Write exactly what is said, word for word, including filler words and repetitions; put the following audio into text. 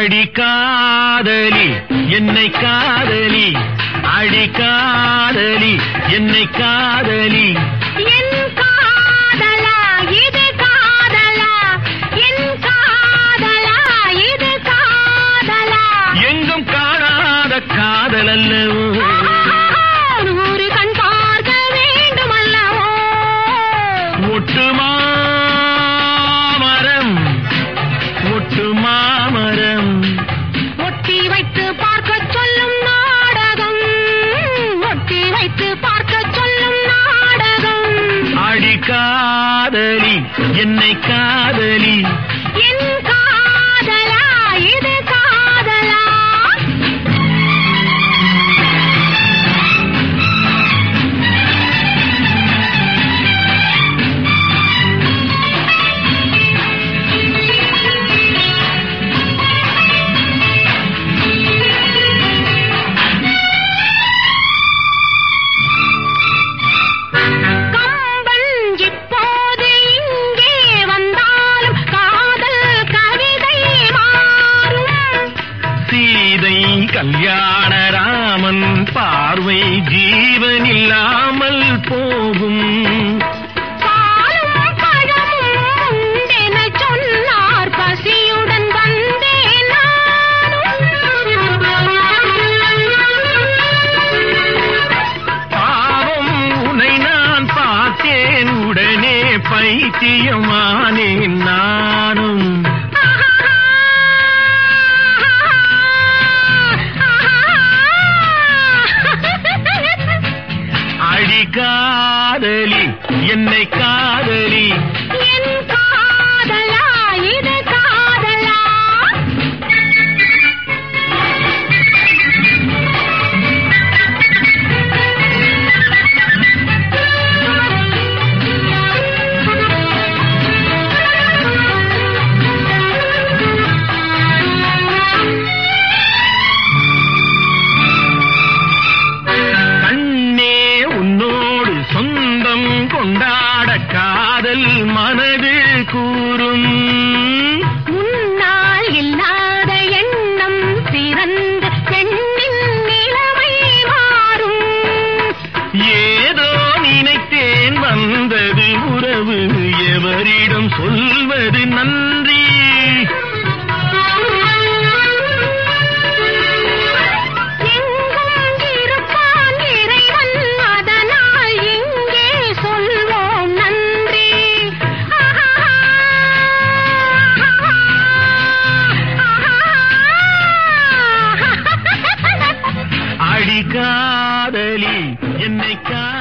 அடி காதலி என்னை காதலி, அடி காதலி என்னை காதலி. என் காதலா இது காதலா, என் காதலா இது காதலா. எங்கும் காணாத காதல் அல்லவோ, நூறு கண் பார்க்க வேண்டும் அல்லவோ. ஒட்டு மாமரம் ஒட்டு மாமரம் ஒட்டி வைத்து பார்க்க சொல்லும் நாடகம், ஒட்டி வைத்து பார்க்க சொல்லும் நாடகம். அடி காதலி என்னை காதலி. என் காதலா இது காதலா. கல்யாண ராமன் பார்வை ஜீவன் இல்லாமல் போகும். பாலும் பழமும் உண்டென சொன்னார், பசியுடன் வந்தேன் நானும். பாவம் உன்னை நான் பார்த்தேன், உடனே பைத்தியமானேன் நானும். அடி காதலி என்னை காதலி. என் காதலா இது காதலா. சொந்தம் கொண்டாட காதல் மனது கூறும். முன்னால் இல்லாத எண்ணம் பிறந்த பெண்ணின் நிலைமை மாறும். ஏதோ நினைத்தேன் வந்தது உறவு, எவரிடம் சொல்வது நன்றி. அடி காதலி என்னை கா